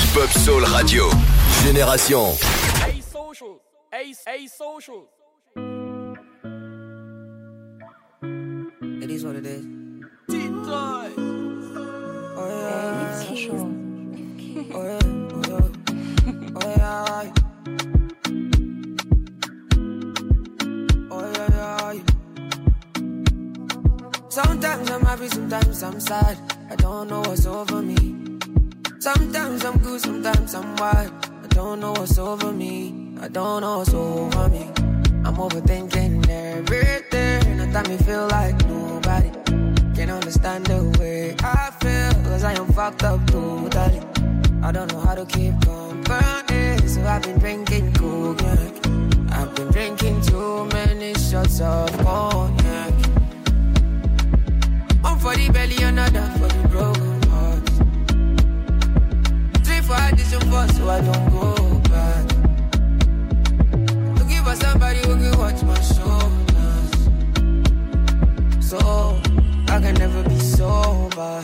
Hip-Hop Soul Radio. Génération. Hey social. Hey social. It is what it is. T-Toy. Oh yeah. Social. Oh yeah. Oh yeah. Oh yeah. Sometimes I'm happy, sometimes I'm sad. I don't know what's over me. Sometimes I'm good, sometimes I'm wild. I don't know what's over me. I don't know what's over me. I'm overthinking everything. At times me feel like nobody can understand the way I feel. Cause I am fucked up totally. I don't know how to keep company. So I've been drinking cognac. I've been drinking too many shots of cognac. One for the belly, another for the broken heart. Three for addition for so I don't go back. Looking for somebody who can watch my shoulders. So I can never be sober.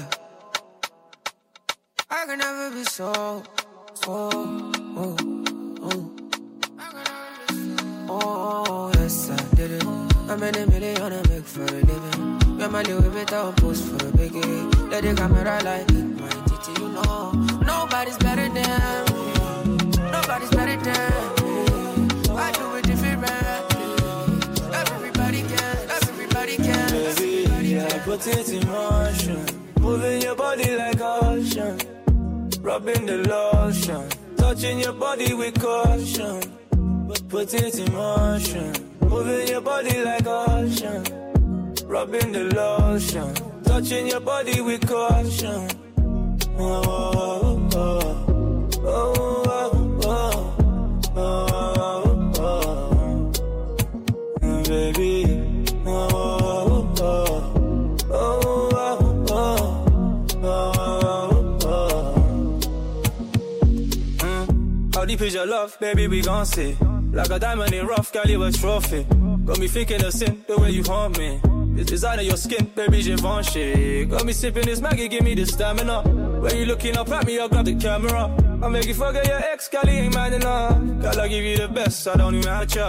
I can never be so. Oh, yes, I did it. I made $1 million I make for a living. Yeah, my Louis Vuitton post for the biggie. Let the camera like it, my titty, you know. Nobody's better than me. Nobody's better than me. I do it differently. Everybody can. Baby, I put it in motion. Moving your body like ocean. Rubbing the lotion. Touching your body with caution. Put it in motion. Moving your body like ocean. Rubbing the lotion. Touching your body with caution. Oh, oh, oh, oh, oh, oh, oh, oh, baby. Oh, oh, oh, oh, oh. How deep is your love, baby? We gon' see. Like a diamond in rough, girl, you a trophy. Got me thinking of sin, the way you haunt me. This design of your skin, baby, Givenchy. Got me sipping this Maggie, give me the stamina. When you looking up at me, I'll grab the camera. I'll make you forget your ex, girl, you ain't mad enough. Girl, I'll give you the best, I don't even have to.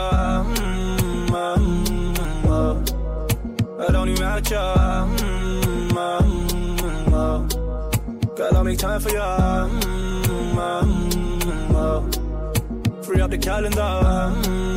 I don't even have to. Girl, I'll make time for you. Free up the calendar.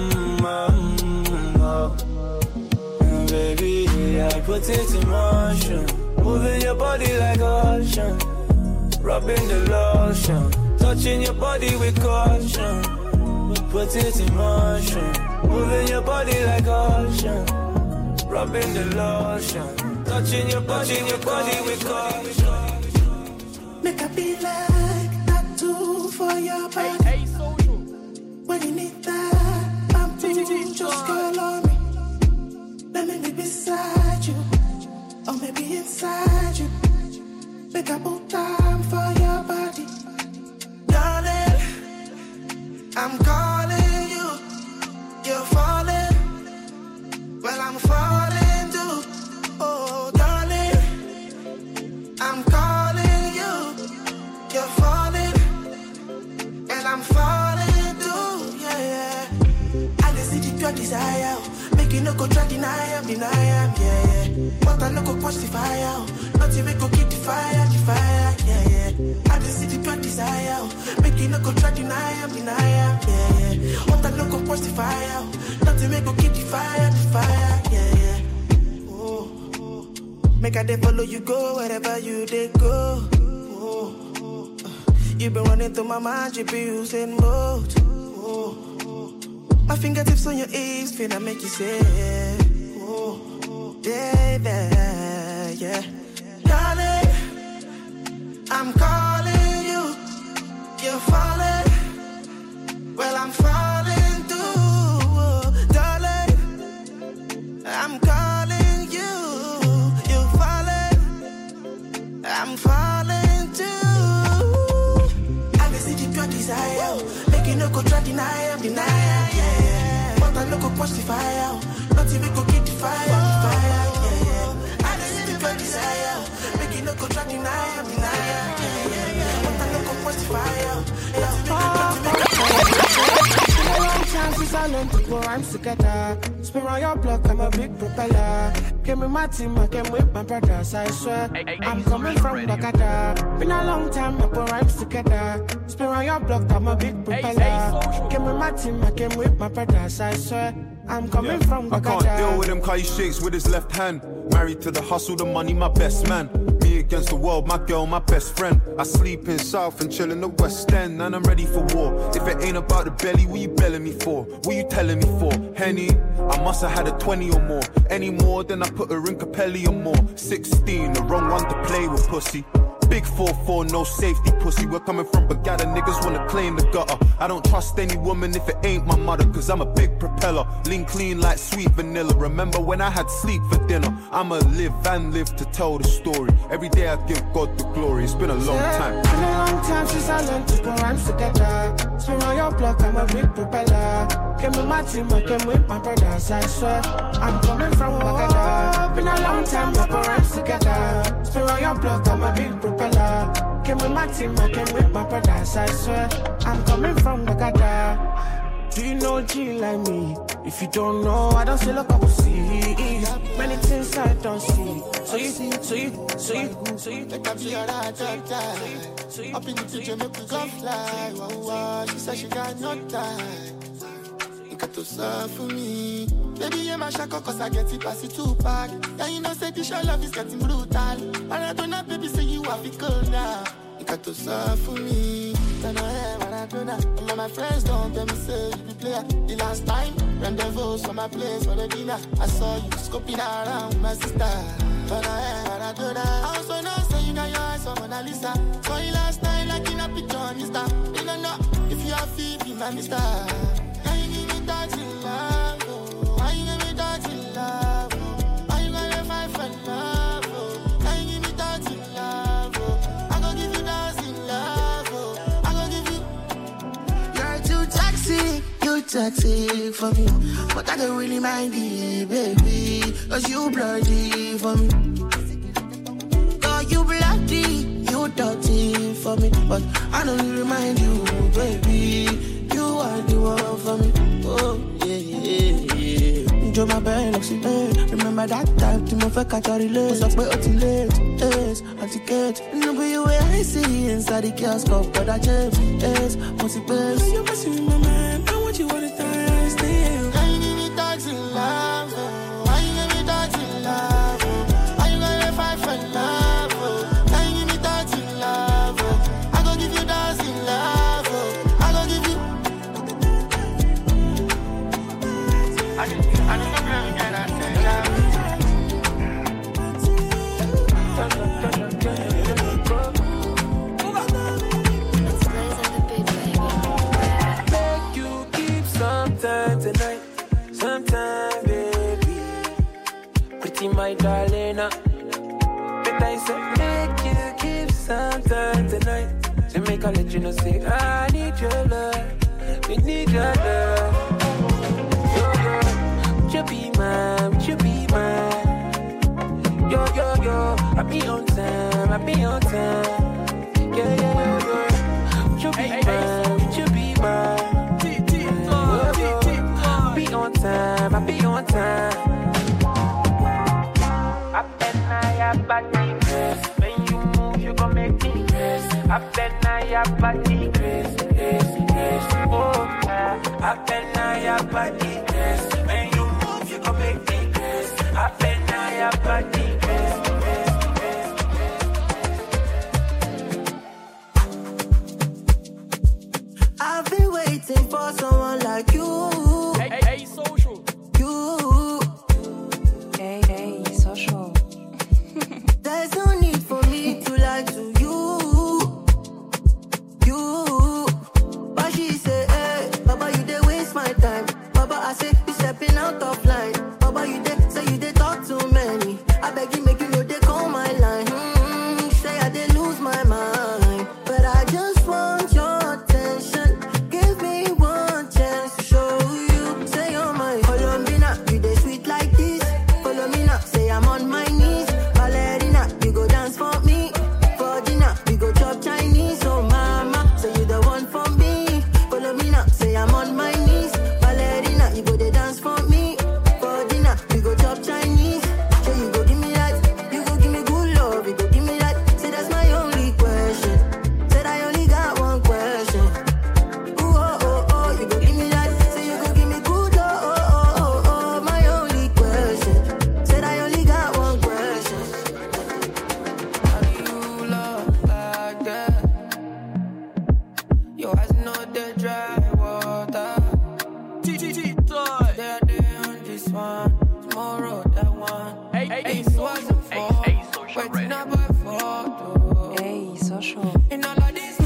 Baby, I put it in motion. Moving your body like ocean. Rubbing the lotion. Touching your body with caution. Put it in motion. Moving your body like ocean. Rubbing the lotion. Touching your body with caution. Make a be like that too for your body. Hey social. When you need that, I'm too, just call on me. Let me be beside you, or maybe inside you. Make a put time for your body. Darling, I'm calling you. You're falling. Well, I'm falling too. Oh, darling, I'm calling you. You're falling. And I'm falling too. Yeah. I just see the pure desire. You no go try deny am, yeah. But I no go quench the fire. Not even go keep the fire, yeah. I just see the pure desire. Make you no go try deny am, yeah. But I no go quench the fire. Not even go keep the fire, yeah. Oh. Make I dey follow you go wherever you dey go. Oh. You been running through my mind, you be using both. Oh. My fingertips on your hips, finna make you say, oh, baby, yeah. Darling, I'm calling you, you're falling, well, I'm falling too, oh, darling, I'm calling you, you're falling, I'm falling too. I can see the pure desire, make you no go try deny, yeah. But I no go quench the fire. Not even go keep the fire, yeah. I just see the pure desire. Make you no go try deny, yeah. But I no go quench the fire. I learned to put rhymes together. Spin on your block, I'm a big propeller. Came with my team, I came with my brothers, I swear. I'm coming from Bagada. Been a long time, I put rhymes together. Spin on your block, I'm a big propeller. Came with my team, I came with my brothers, I swear. I'm coming from Bagada. I can't deal with him 'cause he shakes with his left hand. Married to the hustle, the money, my best man. Me against the world, my girl, my best friend. I sleep in South and chill in the West End, and I'm ready for war. If it ain't about the belly, what you belling me for? What you telling me for? Henny, I must have had a 20 or more. Any more, then I put a ring Capelli or more. 16, the wrong one to play with, pussy. Big 4-4, no safety, pussy. We're coming from Bagada, niggas wanna claim the gutter. I don't trust any woman if it ain't my mother, 'cause I'm a big propeller. Lean clean like sweet vanilla. Remember when I had sleep for dinner? I'ma live and live to tell the story. Every day I give God the glory. It's been a long time. It's been a long time since I learned to put rhymes together. Spin on your block, I'm a big propeller. Came with my team, I came with my brothers, I swear. I'm coming from Bagada. Been a long time, I put rhymes together. Spin on your block, I'm a big propeller. Came with my team, I came with my brothers, I swear. I'm coming from Bagada. Do you know G like me? If you don't know, I don't say look up to see. Many things I don't see. So you Make up your right up in the future, make we go fly. Wow, she said she got no time. You got to serve for me. Baby, you're my shackle, 'cause I get it past it too bad. Yeah, you know, say this your love is getting brutal. Maradona, baby, say you have it cool now. You got to serve for me. Maradona. All of my friends don't tell me, say you be player. The last time, rendezvous for my place for the dinner. I saw you scoping around with my sister. Maradona. I also know, say you got your eyes on Mona Lisa. Saw you last night, like in a picture on Insta. You don't know if you are fit, be my mister. Now you give me that in love. Why you give me that in love? Why you gonna fight for love? Now you give me that in love. I gon' give you that in love. I gon' give you. You're too toxic for me. But I don't really mind it, baby. 'Cause you bloody for me. Girl, you bloody, you dirty for me. But I don't really mind you, baby. You are the one for me. Oh, yeah. Enjoy my bed, remember that time to my fuck I got relate. What's up, way until late, yes, anti-gate. Remember you where I see inside the kiosk of but I change, yes, what's it best? You're messing with my mind, I want you all the time, still. Why you give me dogs in love? Why you give me dogs in love? Why you gonna fight for love? Why you give me dogs in love? I gon' give you dogs in love. I gon' give you. I just make you keep sometime tonight, sometime, baby. Pretty my darling, but I said make you keep sometime tonight. Jamaica let you know say I need your love, we need your love. You be mine, you be mine. Yo, I be on time, I be on time. Yeah. You be mine, you be mine. Be on time, I be on time. I bet I have body grace. When you move, you gon' make me grace. I bet I have body grace. Oh, I bet I have body grace. When you move, you gon' make me grace. I bet I have body grace. I've been waiting for someone like you. Hey, social. You. Hey, social. There's no need for me to lie to you. But she say, hey, Baba, you dey waste my time. Baba, I say, In all of this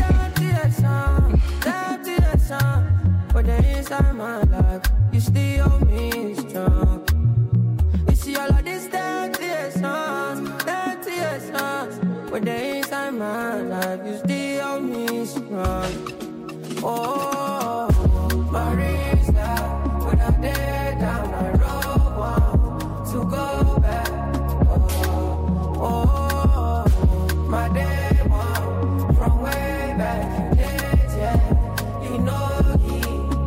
temptation, but the inside my life, you still hold me strong. You see all of this temptation, but the inside my life, you still hold me strong. Oh, Marisa, when I did down the road, want to go back. Oh, my day one from way back, yeah, you know he.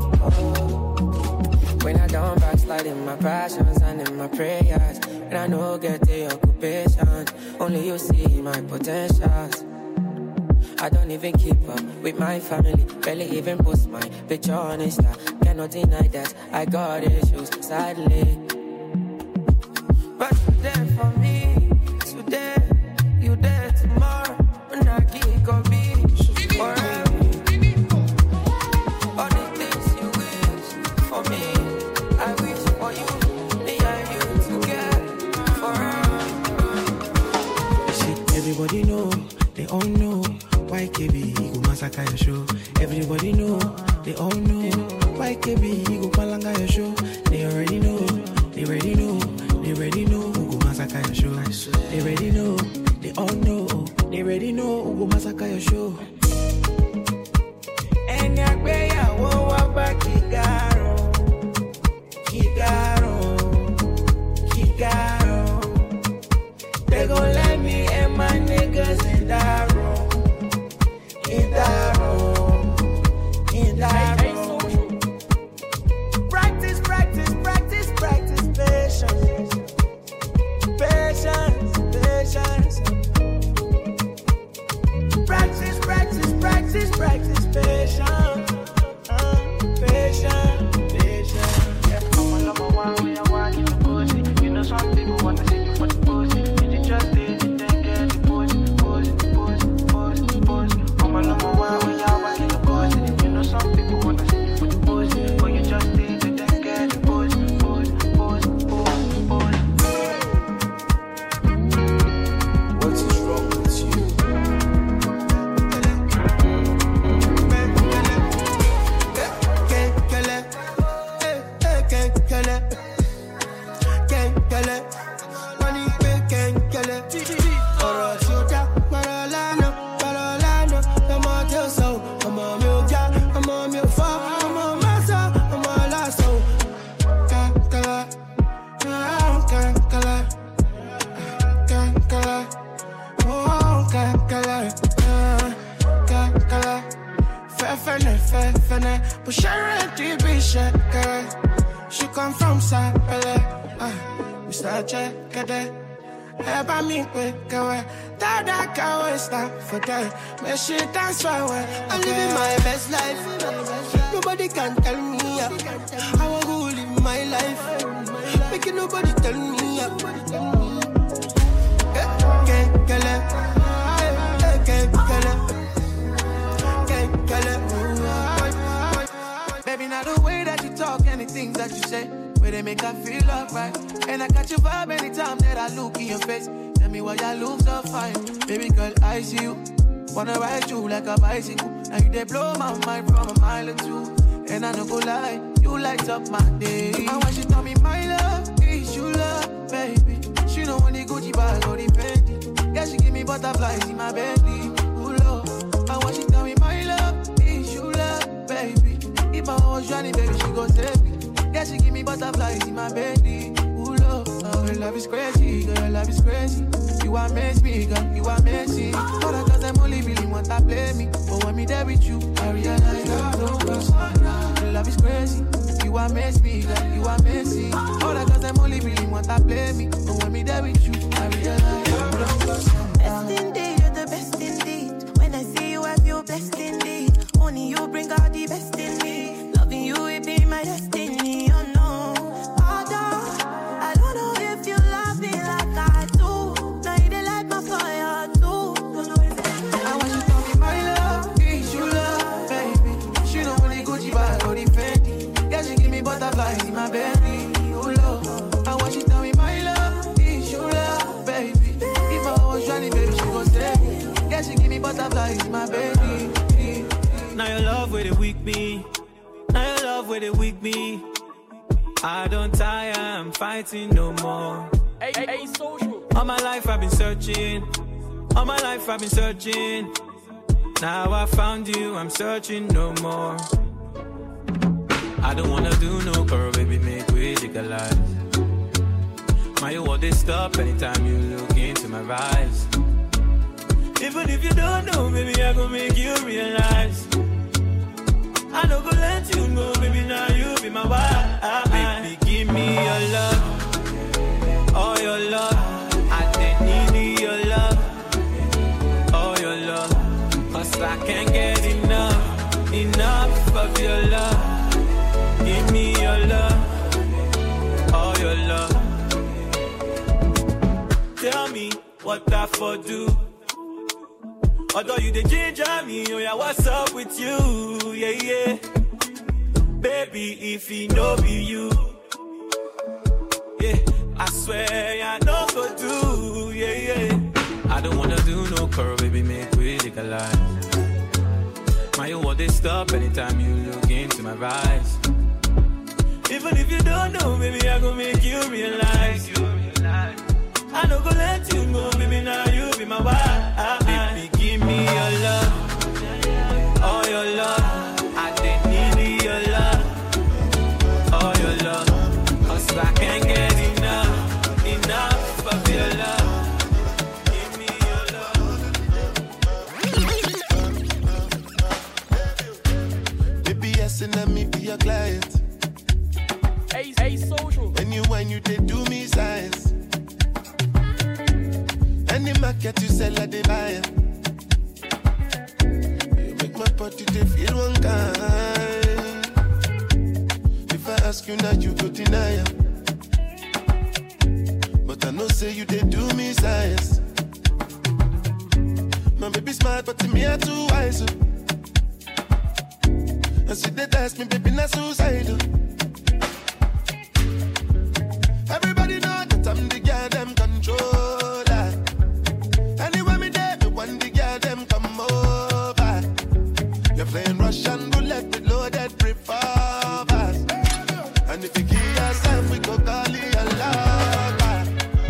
When I don't backslide in my passions and in my prayers, and I know get the occupation, only you see my potentials. I don't even keep up with my family, barely even post my picture on Insta. Cannot deny that I got issues, sadly. But you're there for me, today, you there tomorrow, when I keep on being forever. All the things you wish for me, I wish for you, me and you together forever. See, everybody know, they all know. YKB, he go massacre your show. Everybody know, they all know. YKB, he go palanga your show. They already know, they already know, they already know who go massacre your show. They already know, they all know, they already know who go massacre your show. And I pay ya, wo back, Kigaro. They gon' let me and my niggas in that room. In that room. Practice, patience. Practice, patience. Patience. Yeah, I'm a lover one when I'm watching the pussy. You know some people want to see you for the pussy. You just did it, then get the pussy. I'm a lover one when you're watching the pussy. You know some people want to see you for the pussy. But you just did it, then get the pussy. What is wrong with you? But she come from Sapele, Mr. Checkade. Eba mi quick away, that can't stop for that. But she dance for away. I'm living my best life. Nobody can tell me up. I want to live my life. Making nobody tell me up. Baby, now the way that you talk and the things that you say, where they make her feel alright. And I catch your vibe anytime that I look in your face. Tell me why you look so fine. Baby girl, I see you. Wanna ride you like a bicycle. Now you they blow my mind from a mile or two. And I don't go lie, you light up my day. And when she tell me my love, is you love, baby. She know when the Gucci bag or the Fendi. Yeah, she give me butterflies in my belly. Ooh, Lord. And when she tell me my love, is you love, baby. If I was Johnny, baby, she go save me. Yeah, she give me butterflies in my belly. Ooh, Lord. Her love is crazy, girl, her love is crazy. You amaze me, girl, you amaze me. Other girls, them only really want to play me. But when me there with you, I realize love don't cost. Your love is crazy. You amaze me, girl, you amaze me. Other girls, them only really want to play me. But when me there with you, I realize love don't cost. Best indeed, you're the best indeed. When I see you, I feel blessed indeed. Only you bring out the best in me. Loving you, it be my destiny. Oh no, I don't know if you love me like I do. Now you dey light my fire too. Don't know if I want you to be my love, is you love, baby. She don't want the Gucci bag or the Fendi. Yeah, she give me butterflies in my belly. Oh Lord, I want you to be my love, is you love. my baby. Now your love with it weak me. Now your love with it weak me. I don't tire, I'm fighting no more. Hey, social. All my life I've been searching. All my life I've been searching. Now I found you, I'm searching no more. I don't wanna do no girl, baby, make we legalize. My you want this stop anytime you look into my eyes. Even if you don't know, baby, I gon' make you realize. I don't go let you go, baby, now you be my wife. Baby, give me your love, all your love. I didn't need your love, all your love. Cause I can't get enough of your love. Give me your love, all your love. Tell me what I for do. Although you the ginger me, oh yeah, what's up with you? Yeah, yeah. Baby, if he no be you, yeah, I swear I no go do, yeah, yeah. I don't wanna do no curl, baby, make we legalize. My you want this stop anytime you look into my eyes. Even if you don't know, baby, I gon' make you realize. I don't go let you go, baby, now you be my wife. Baby, give me your love, all your love. I didn't need your love, all your love. Cause I can't get enough of your love. Give me your love. Baby, yes, and let me be your client. Hey, social. When you whine, you they do me size. Any market you sell at the buyer. You make my body they feel one kind. If I ask you now, you go deny it. But I know say you they do me size. My baby smart, but to me I too wise. And she they ask me, baby, not suicidal. Everybody know that I'm the goddamn controller. Anywhere me there, me want the goddamn come over. You're playing Russian roulette with loaded revolvers. And if you give yourself, we go call it a lover.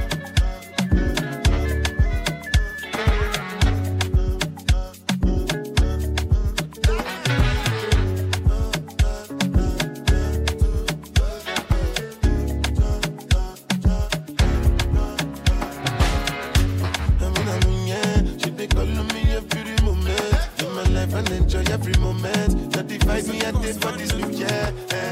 And enjoy every moment. That define me and this for this new year.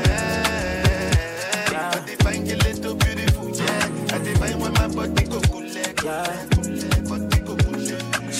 I define a little beautiful, yeah. I define when my body go cool leg. Body go cool leg.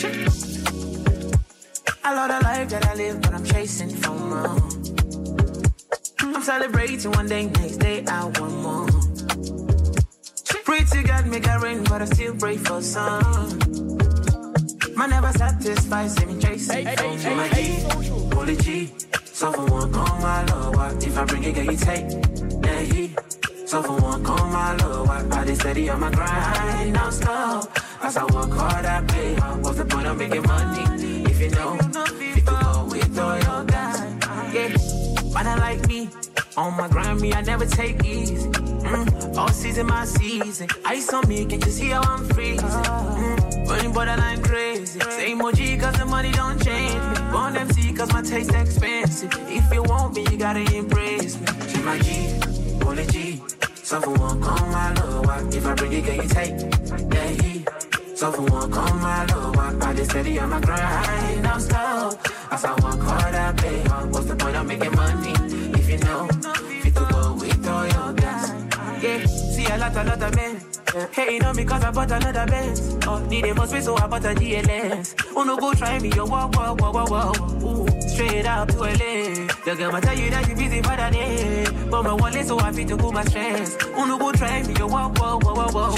I love the life that I live, but I'm chasing for more. I'm celebrating one day, next day I want more. Pray to God make it rain, but I still pray for some. Man never satisfied, see me chasing for my G, holy G. So for one, come my love, if I bring it, get you take, yeah, he. So for one, come my love, I just steady on my grind, now slow. As I work hard, I play hard, what's the point of making money? If you know, if you go with all your guys, yeah. Man, I like me, on my grind, me, I never take easy. All season, my season, ice on me, can you see how I'm freezing? Running borderline crazy. Same OG cause the money don't change me. Born MC cause my taste expensive. If you want me, you gotta embrace me. G my G, holy G. So for one, come my love. If I bring it, can you take? Yeah, he. So for one, come my love. I just steady on my grind, now slow. As I work hard, I play hard. What's the point of making money? If you know, if you go with all your guys. Yeah, see a lot of men. Hating on me cause I bought another Benz. Oh, need a more space so I bought a GLS. Oh no, go try me, yo, whoa. Ooh, straight out to LA. The girl might tell you that you busy for the day. But my wallet so I fit to cool my stress. Oh no, go try me, yo, whoa. Ooh.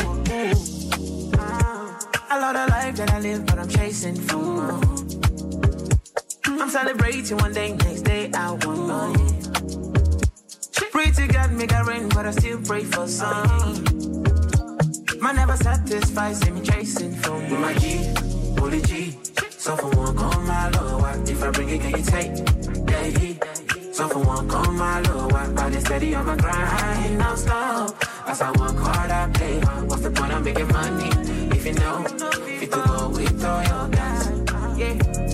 I love the life that I live, but I'm chasing for more. I'm celebrating one day, next day I want more. Pray to God make it rain, but I still pray for some. Man never satisfied, see me chasing for me. My G, holy G. So for one, call my love, if I bring it, can you take? Yeah. So for one, call my love, I just steady on my grind, no stop. As I work hard, I play hard. What's the point of making money if you know fit to go with all your guys? Yeah.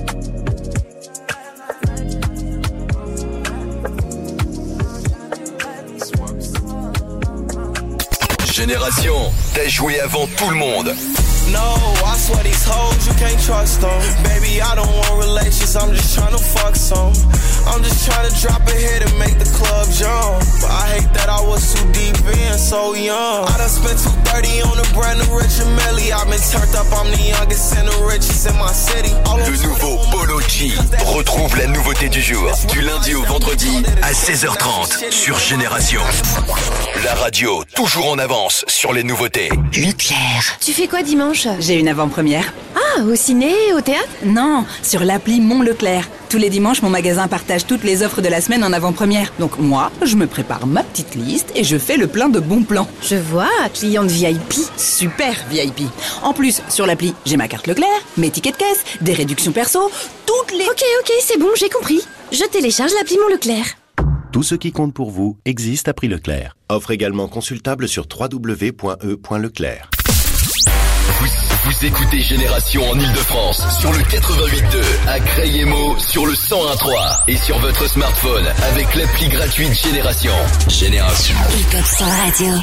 Génération, t'as joué avant tout le monde. No, I swear these hoes, you can't trust them. Baby, I don't want relations, I'm just tryna fuck some. I'm just tryna drop a hit and make the club jump. But I hate that I was too deep in, so young. I done spent $230 on a brand new Richard Mille. I've been turned up, I'm the youngest and the richest in my city. Le nouveau Polo G retrouve la nouveauté du jour, du lundi au vendredi à 16h30 sur Génération. La radio, toujours en avance sur les nouveautés. Leclerc. Tu fais quoi dimanche ? J'ai une avant-première. Ah, au ciné, au théâtre ? Non, sur l'appli Mon Leclerc. Tous les dimanches, mon magasin partage toutes les offres de la semaine en avant-première. Donc moi, je me prépare ma petite liste et je fais le plein de bons plans. Je vois, cliente VIP. Super VIP. En plus, sur l'appli, j'ai ma carte Leclerc, mes tickets de caisse, des réductions perso, toutes les... Ok, c'est bon, j'ai compris. Je télécharge l'appli Mon Leclerc. Tout ce qui compte pour vous existe à prix Leclerc. Offre également consultable sur www.e.leclerc. Vous écoutez Génération en Ile-de-France sur le 88.2, à Creil-et-Meaux sur le 101.3 et sur votre smartphone avec l'appli gratuite Génération. Génération. Hip-Hop sur radio.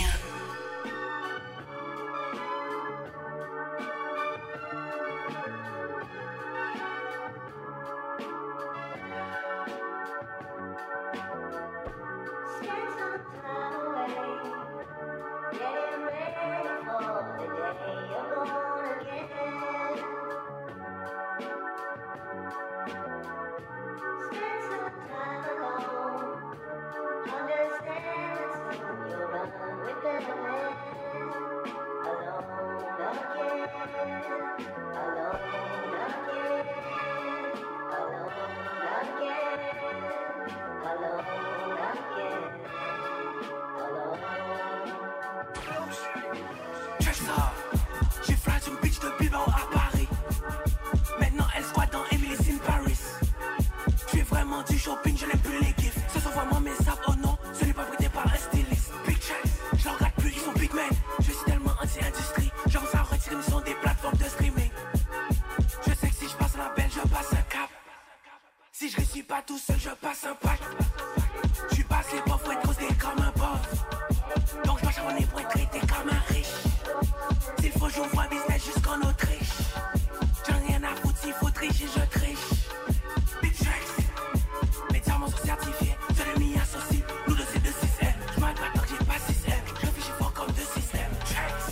J'ai flash une bitch de Bilbao à Paris. Maintenant elle squatte dans Emily's in Paris. J'fais vraiment du shopping, je n'ai plus les gifs. Ce sont vraiment mes sables, oh non, ce n'est pas prêté par un styliste. Big checks, je leur regarde plus, ils sont big men. Je suis tellement anti-industrie, j'avance à retirer, ils sont des plateformes de streaming. Je sais que si je passe un appel, je passe un cap. Si je réussis pas tout seul, je passe un pack. J'suis passé pauvre pour être considéré comme un pauvre. Donc je dois charbonner pour être traité comme un riche. S'il faut, j'ouvre un business jusqu'en Autriche. J'en ai rien à foutre, s'il faut tricher, je triche. Big tracks, mes diamants sont certifiés. Je l'ai mis associé, nous deux c'est de 6L. J'm'arrête pas tant que j'ai pas 6L. Je réfléchis fort comme deux systèmes. Tracks.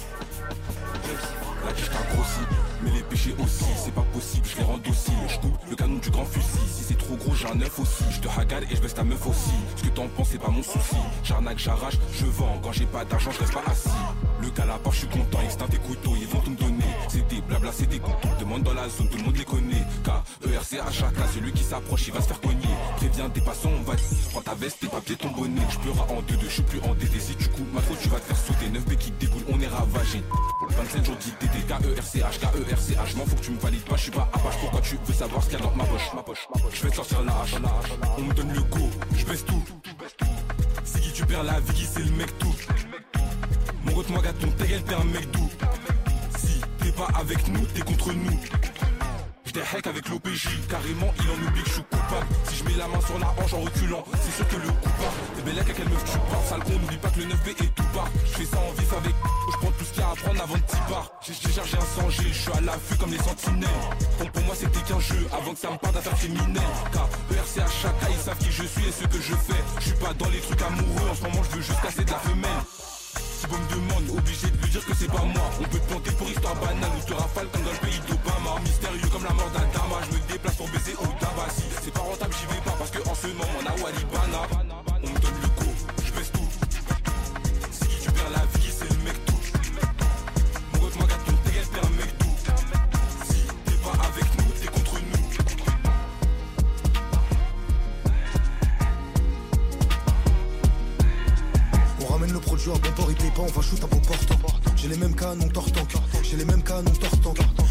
La tête a grossi, mais les péchés aussi. C'est pas possible, je les rends dociles. Je coupe le canon du grand fusil. Si c'est trop gros, j'ai un œuf aussi. Je te hagale et je baisse ta meuf aussi. Ce que t'en penses, c'est pas mon souci. J'arnaque, j'arrache, je vends. Quand j'ai pas d'argent, je reste pas assis. Le gars là-bas, je suis content, extinct tes couteaux, ils vont tout me donner. C'est des blabla, c'est des couteaux. Demande dans la zone, tout le monde les connaît. K-E-R-C à chaque cas, celui qui s'approche, il va se faire cogner. Préviens des passants, on va dire. Prends ta veste, tes papiers, ton bonnet. Je pleurerai en 2-2, je suis plus en DD. Si tu coupes ma faute, tu vas te faire sauter. 9 béquilles déboulent, on est ravagé. 27 jours d'ITT, K-E-R-C-H, K-E-R-C-H. M'en faut que tu me valides pas, je suis pas Apache. Pourquoi tu veux savoir ce qu'il y a dans ma poche? Je vais te sortir la hache. On me donne le go, je baisse tout. C'est qui tu perds la vie, qui c'est le mec tout. Mon gars, moi gâton, ta gueule, t'es un mec doux. Si t'es pas avec nous, t'es contre nous. J'étais hack avec l'OPJ, carrément il en oublie que je suis coupable. Si je mets la main sur la hanche en reculant, c'est sûr que le coup part. T'es belle avec quelle meuf tu parles, sale con, n'oublie pas que le 9B est tout part. Je fais ça en vif avec, je prends tout ce qu'il y a à prendre avant de t'y part. J'ai chargé un sang-G, je suis à l'affût comme les sentinelles. Pour moi c'était qu'un jeu, avant que ça me parte d'affaires criminelles. K-E-R-C à chaque cas, ils savent qui je suis et ce que je fais. Je suis pas dans les trucs amoureux, en ce moment je veux juste casser de la femelle. Si bon me demande, obligé de lui dire que c'est pas moi. On peut te planter pour histoire banale ou te rafale comme dans le pays d'Obama. Mystérieux comme la mort d'Adama, je me déplace pour baiser au tabac. Si c'est pas rentable, j'y vais pas parce que en ce moment on a Walibana. On me donne le go, je baisse tout. Si tu perds la vie, c'est le mec tout. Mon gars, moi gâton, t'es gueule, t'es un mec tout. Si t'es pas avec nous, t'es contre nous. On ramène le produit à bon port, il paye pas, on va shoot à vos portes. J'ai les mêmes canons tortank, j'ai les mêmes canons tortank. On ramène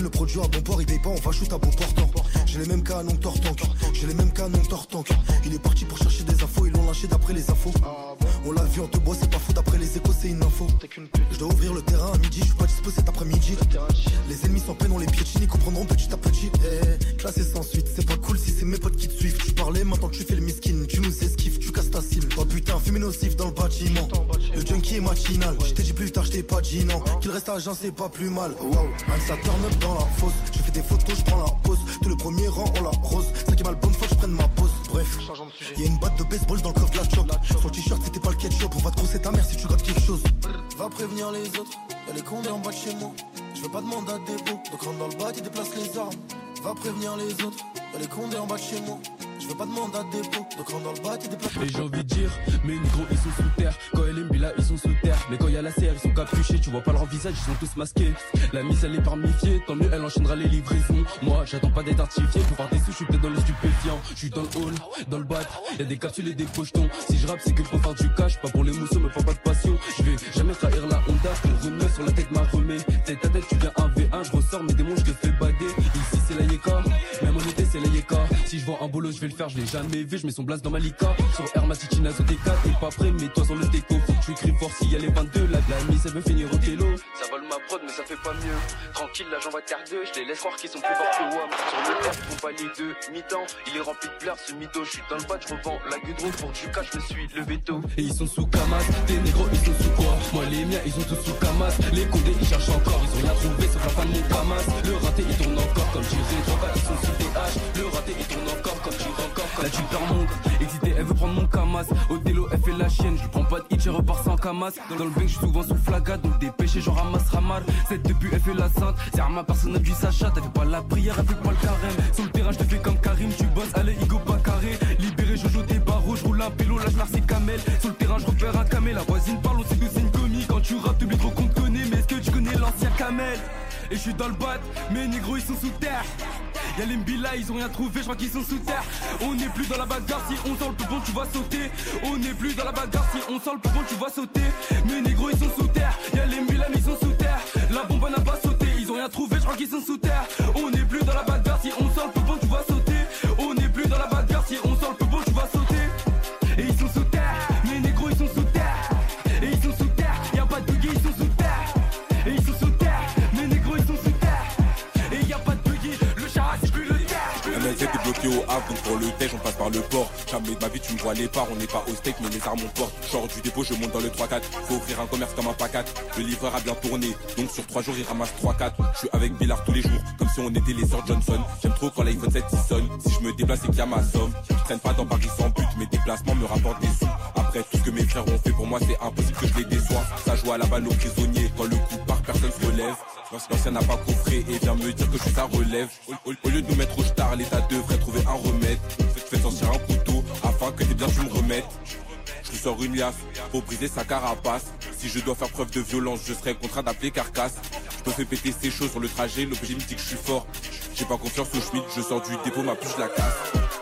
ramène le produit à bon port, il paye pas, on va shoot à bon portant. J'ai les mêmes canons que Tortank, j'ai les mêmes canons que Tortank. Il est parti pour chercher des infos, ils l'ont lâché d'après les infos. On l'a vu en te bois, c'est pas faux, d'après les échos c'est une info. Je dois ouvrir le terrain à midi, je suis pas dispo cet après-midi. Les ennemis sans peine, on les piétine, ils comprendront petit à petit. Classé sans suite, c'est pas cool si c'est mes potes qui te suivent. Tu parlais, maintenant tu fais le miskin, tu nous esquives, tu casses ta cible. Oh putain, fumé nocif dans le bâtiment. Le junkie est matinal, je t'ai dit plus tard, je t'ai pas dit non. Qu'il reste à agent, c'est pas plus mal. Wow, man, ça turn up dans la fosse. Je fais des photos, je prends la pause. Tout le premier rang, on la rose. 5e album, faut que je prenne ma pause. Bref, y'a une batte de baseball dans le coffre de la chop. Sur le t-shirt, c'était pas le ketchup. On va te crosser ta mère si tu grattes quelque chose. Va prévenir les autres, y'a les condés en bas de chez moi. Je veux pas de mandat de dépôt, donc rentre dans le bas, tu déplaces les armes. Va prévenir les autres, y'a les condés en bas de chez moi. Je veux pas de mandat de dépôt, donc rentre dans le bas, tu déplaces. Et j'ai envie de dire, mais négro ils sont sous terre. Quand elle aime là ils sont sous terre. Mais quand y'a la CR ils sont capuchés, tu vois pas leur visage, ils sont tous masqués. La miss elle est parmifiée, tant mieux elle enchaînera les livraisons. Moi j'attends pas d'être artifié, pour voir des sous je suis peut-être dans le stupéfiant. Je suis dans le hall, dans le bat, y'a des capsules et des pochetons. Si je rappe c'est que pour faire du cash, pas pour les mousseaux mais pas de passion. Je vais jamais trahir la Honda, je remets sur la tête ma remets. Tête à tête tu viens 1v1, je ressors mes démons je te fais bader. Ici c'est la Yeka, même en été c'est la Yeka. Si je vois un bolo je vais le faire, je l'ai jamais vu, je mets son blast dans ma lika. Sur Air Matichina sur T4, t'es pas prêt, mets-toi sur le déco. Faut que tu cries fort s'il y a les 22, la mise elle veut finir au télo. Ça vole ma prod mais ça fait pas mieux. Tranquille là j'en vais terre 2, je les laisse croire qu'ils sont plus forts que WAM. Sur le terre ils font pas les deux, mi-temps, il est rempli de pleurs ce mytho. Je suis dans le bas, je revends la gudron pour du cash, je me suis levé tôt. Et ils sont sous Kamas, tes négros ils sont sous quoi? Moi les miens ils sont tous sous Kamas. Les condés ils cherchent encore, ils ont rien trouvé sauf la fin de mon Kamas. Le raté il tourne encore comme dirait Droga, ils sont sous TH. Le raté il tourne encore comme dirait encore. La tu perds monde, excité elle veut prendre mon Kamas. Au délo elle fait la chienne, je prends pas de hit, je repars sans Kamas. Dans le bec je suis souvent sous flagade, donc dépêché j'en ramasse Ramar. Cette depuis elle fait la sainte, c'est ma personne du Sacha. T'as fait pas la prière, elle fait pas le carême. Sur le terrain je te fais comme Karim, tu bosses, allez Igo pas carré. Libéré Jojo tes barreaux, je roule un pélo, là je merci Kamel. Sur le terrain je repère un camel, la voisine parle, on sait que c'est une comique. Quand tu rappes t'oublies trop qu'on te connaît, mais est-ce que tu connais l'ancien Kamel? Et je suis dans le bat, mes négros ils sont sous terre. Y'a les Mbila, ils ont rien trouvé, je crois qu'ils sont sous terre. On n'est plus dans la bagarre, si on sent le poupon tu vas sauter. On n'est plus dans la bagarre, si on sent le poupon tu vas sauter. Mes négros ils sont sous terre, y'a les Mbila mais ils sont sous terre. La bombe n'a pas sauté, ils ont rien trouvé, je crois qu'ils sont sous terre. On n'est plus dans la bagarre, si on sent le poupon tu vas sauter. On n'est plus dans la bagarre, si on sent le poupon tu vas sauter. Et ils sont sous terre, mes négros ils sont sous terre. Et ils sont sous terre, y'a pas de buggy, ils sont sous terre. Et ils sont sous terre, mes négros ils sont sous terre. Et y'a pas de buggy, le char c'est plus le terre. MLZ est bloqué au Havre, donc pour le tèche on passe par le port. Jamais de ma vie tu me vois les parts, on n'est pas au steak mais les armes on porte. Genre du dépôt je monte dans le 3-4, faut ouvrir un commerce comme un pacat. Le livreur a bien tourné, donc sur 3 jours il ramasse 3-4. Je suis avec Billard tous les jours, comme si on était les sœurs Johnson. J'aime trop quand l'iPhone 7 il sonne, si je me déplace c'est qu'il y a ma somme. Je traîne pas dans Paris sans but, mes déplacements me rapportent des sous. Après tout ce que mes frères ont fait pour moi c'est impossible que je les déçois. Ça joue à la balle aux prisonniers, quand le coup part personne se relève. L'ancien n'a pas coffré et vient me dire que je suis sa relève. Au lieu de nous mettre au star, l'État devrait trouver un remède. Fais sortir un couteau afin que tes biens tu me remettes. Je lui sors une liasse pour briser sa carapace. Si je dois faire preuve de violence, je serai contraint d'appeler carcasse. Je me fais péter ces choses sur le trajet, l'objet me dit que je suis fort. J'ai pas confiance au schmitt, je sors du dépôt, ma puce la casse.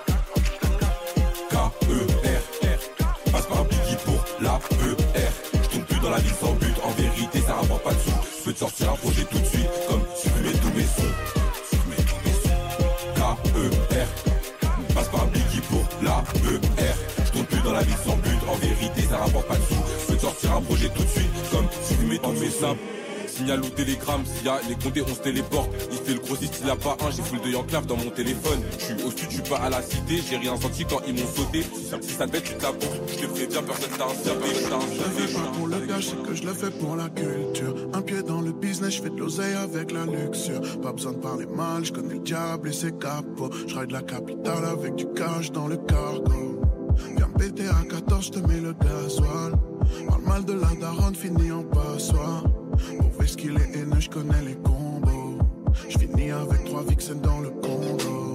K-E-R-R, passe par un biggie pour la E-R. Je tombe plus dans la ville sans but, en vérité ça rapporte pas de sous. Je peux te sortir un projet tout de suite, comme supprimer tous mes sons. K-E-R, passe par un biggie pour la E-R. Je tombe plus dans la ville sans but, en vérité ça rapporte pas de sous. Je peux te sortir un projet tout de suite, comme supprimer tous mes sons. Signal ou télégramme, s'il y a les condés on se téléporte. Il fait le grossiste, il a pas un, j'ai full de enclave dans mon téléphone. Je suis au sud, je suis pas à la cité, j'ai rien senti quand ils m'ont sauté. Si ça te bête, tu te la boucles, je te préviens, personne t'a un service. Je le fais pas pour le cash, c'est que je le fais pour la culture. Un pied dans le business, je fais de l'oseille avec la luxure. Pas besoin de parler mal, je connais le diable et ses capots. Je ride la capitale avec du cash dans le cargo. Viens péter à 14, je te mets le gasoil. Parle mal de la daronne, fini en passoire. Pour ce qu'il est haineux, je connais les combos. Je finis avec 3 vixens dans le condo.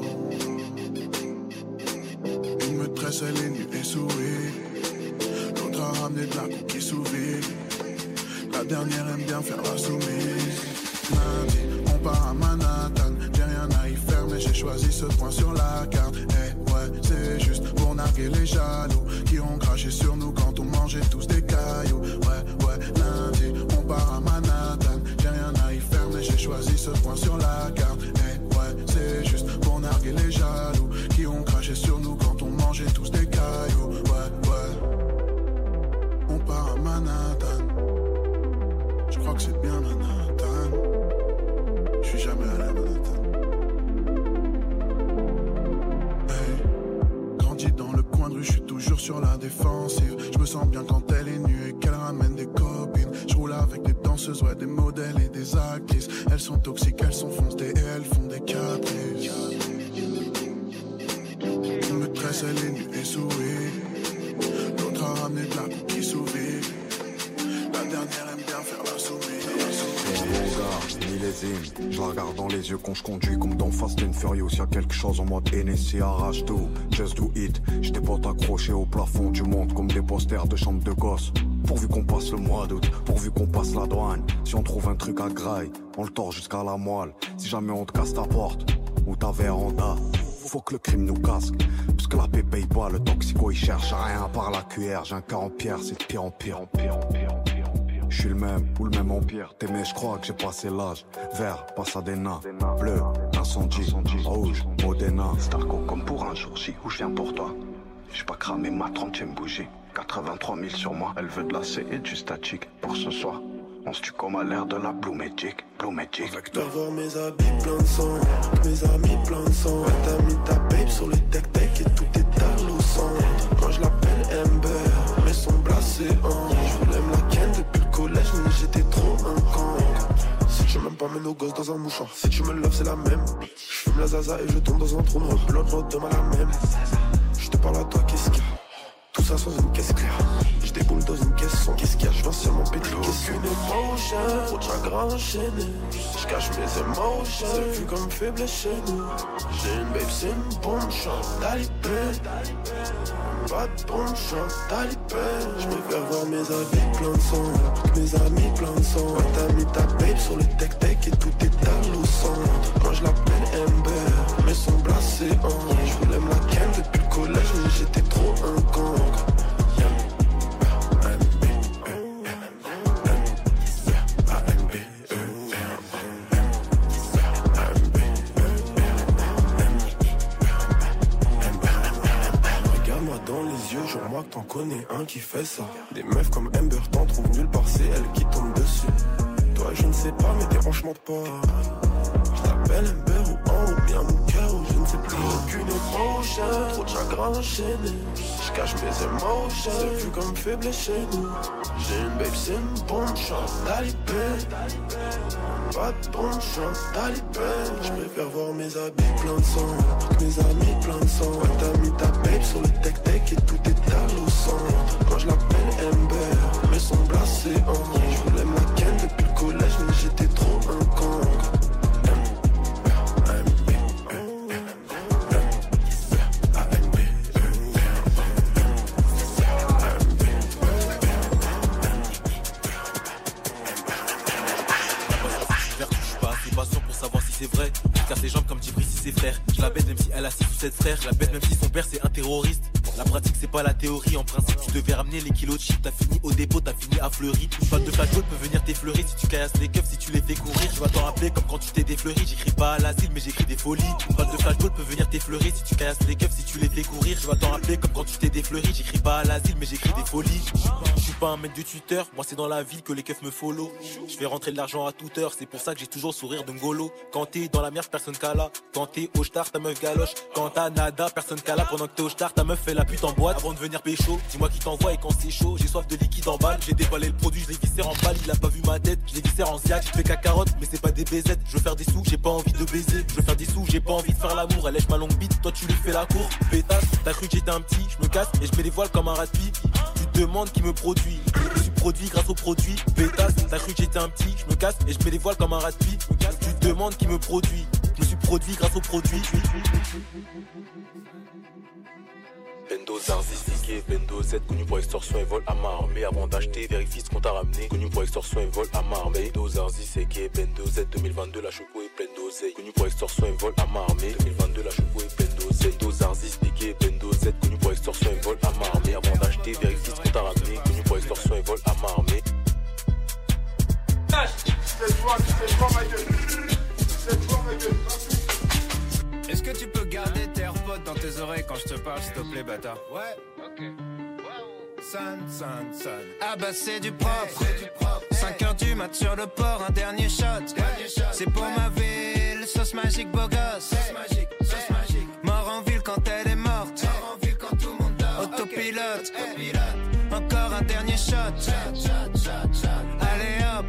Une maîtresse, elle est nue et sourit. L'autre a ramené de la cookie sous vide. La dernière aime bien faire la soumise. Lundi, on part à Manhattan. J'ai rien à y faire, mais j'ai choisi ce point sur la carte. Eh ouais, c'est juste pour narguer les jaloux qui ont craché sur nous quand on mangeait tous des cailloux. Ouais, lundi, on part à Manhattan. J'ai rien à y faire, mais j'ai choisi ce point sur la carte. Eh ouais, c'est juste pour narguer les jaloux qui ont craché sur nous quand on mangeait tous des cailloux. Ouais, ouais, on part à Manhattan. Je crois que c'est bien Manhattan. Je suis jamais allé à Manhattan. Hey, grandi dans le coin de rue, je suis toujours sur la défensive. Je me sens bien quand elle est nue et qu'elle ramène des copines. Je roule avec des danseuses, ouais, des modèles et des actrices. Elles sont toxiques, elles sont foncées et elles font des caprices. Une maîtresse, elle est nue et sourit. L'autre a ramené de la cookie sous vide. La dernière aime bien faire la soumise. Millésime, je la regarde dans les yeux quand je conduis comme dans Fast and Furious. Y'a quelque chose en mode NSC, arrache tout, just do it. J'étais pas accroché au plafond du monde comme des posters de chambre de gosse. Pourvu qu'on passe le mois d'août, pourvu qu'on passe la douane. Si on trouve un truc à graille, on le tord jusqu'à la moelle. Si jamais on te casse ta porte ou ta véranda, faut que le crime nous casque. Parce que la paix paye pas, le toxico il cherche à rien à part la cuillère. J'ai un cœur en pierre, c'est de pire en pire, en pire, en pire, en pire, en pire. Je suis le même, ou le même empire. T'aimais, je crois que j'ai passé l'âge. Vert, Pasadena, bleu, incendie, rouge, Modena. Starco comme pour un jour J où je viens pour toi. J'ai pas cramé ma 30e bougie. 83 000 sur moi, elle veut de la C et du statique. Pour ce soir, on se tue comme à l'air de la Blue Magic, Blue Magic. D'avoir mes habits plein de sang, mes amis plein de sang. Ouais, t'as mis ta babe sur le tech-tech et tout est à l'eau centre. Moi je l'appelle Amber, mais son blasé en. Je voulais me la ken depuis le collège, mais j'étais trop un con. Si tu m'aimes pas, mets nos gosses dans un mouchoir. Si tu me loves, c'est la même. Je fume la zaza et je tombe dans un trou noir. Blood road de la même. Je te parle à toi, qu'est-ce qu'il y a? Tout ça sans une caisse claire. Je déboule dans une caisse sans qu'est-ce qu'il y a. Je viens seulement péter aucune émotion. Trop de chagrin enchaîné. Je cache mes émotions. C'est vu comme faible chez nous. J'ai une babe, c'est une bonne chance. Talibé. Pas de bonne chance. Talibé. Je me fais voir mes habits plein de sang. Mes amis plein de sang. Ouais, t'as mis ta babe sur le tech-tech et tout est à l'eau centre. Moi je l'appelle Amber, mais son blasé en. Je voulais me la ken depuis le collège, mais j'étais trop un con. Regarde-moi dans les yeux, je vois que t'en connais un qui fait ça. Des meufs comme Amber t'en trouvent nulle part, c'est elle qui tombe dessus. Toi je ne sais pas, mais t'es franchement pas. Je t'appelle Amber ou bien mon cœur, ou je ne sais plus. Aucune émotion, trop de chagrin enchaîné. Je cache mes émotions, c'est vu comme faible chez nous. J'ai une babe, c'est une bonne chance. Talibé, pas de bonne chance. Talibé, je préfère voir mes habits plein de sang. Mes amis plein de sang. Ouais, t'as mis ta babe sur le tech-tech et tout est à l'eau centre. Moi je l'appelle Amber, mais son blasé en. Je voulais me la ken depuis le collège, mais j'étais trop un con. C'est vrai, je casse les jambes comme Djibril si c'est frère. Je la bête même si elle a 6 ou 7 frères. Je la bête même si son père c'est un terroriste. La pratique c'est pas la théorie. En principe tu devais ramener les kilos de shit. T'as fini au dépôt, t'as fini à Fleury. Une balle de flashball peut venir t'effleurer si tu caillasses les keufs, si tu les fais courir. Tu vas t'en rappeler comme quand tu t'es défleuri. J'écris pas à l'asile mais j'écris des folies. Une balle de flashball peut venir t'effleurer si tu caillasses les keufs, si tu les fais courir. Tu vas t'en rappeler comme quand tu t'es défleuri. J'écris pas à l'asile mais j'écris des folies. Je suis pas un mec de Twitter, moi c'est dans la ville que les keufs me follow. Je fais rentrer de l'argent à toute heure, c'est pour ça que j'ai toujours le sourire de Ngolo. Quand t'es dans la merde, personne cala. Quand t'es au star, ta meuf galoche. Quand t'as nada, personne cala. Pendant que t'es au star, ta meuf fait la pute en boîte. Avant de venir pécho, dis-moi qui t'envoie et quand c'est chaud, j'ai soif de liquide en balle. J'ai déballé le produit, je l'ai vissé en balle. Il a pas vu ma tête, je l'ai vissé en ziac. Je fais cacarotte, mais c'est pas des BZ. Je veux faire des sous, j'ai pas envie de baiser. Je veux faire des sous, j'ai pas envie de faire l'amour. Elle lèche ma longue bite, toi tu lui fais la cour. Pétasse, t'as cru que j'étais un petit, je me casse et je mets les voiles comme un rat de pipe. Tu te demandes qui me produit, je suis produit grâce au produit. Pétasse, t'as cru que j'étais un petit, je me casse et je mets les voiles comme un rat de pipe. Tu te demandes qui me produit, je me suis produit grâce au produit. Bendo Zarzi, stické, Bendo Z, connu pour extorsion et vol à ma armée. Avant d'acheter, vérifie ce qu'on t'a ramené. Connu pour extorsion et vol à ma armée. Bendo Zarzi, c'est gay, Bendo Z, 2022, la choco est pleine d'oseille. Connu pour extorsion et vol à ma armée. 2022, la choco est pleine d'oseille. Bendo Zarzi, stické, Bendo Z, connu pour extorsion et vol à ma armée. Avant d'acheter, vérifie ce qu'on t'a ramené. Connu pour extorsion et vol à ma armée. C'est toi, ma gueule. tes oreilles quand je te parle, s'il te plaît, bâtard. Ouais, ok. Son. Ah bah c'est du propre. 5h du mat sur le port, un dernier shot. C'est pour ma ville, sauce magique, beau gosse. Sauce magique. Mort en ville quand elle est morte. Mort en ville quand tout le monde dort. Autopilote. Encore un dernier shot. Allez hop.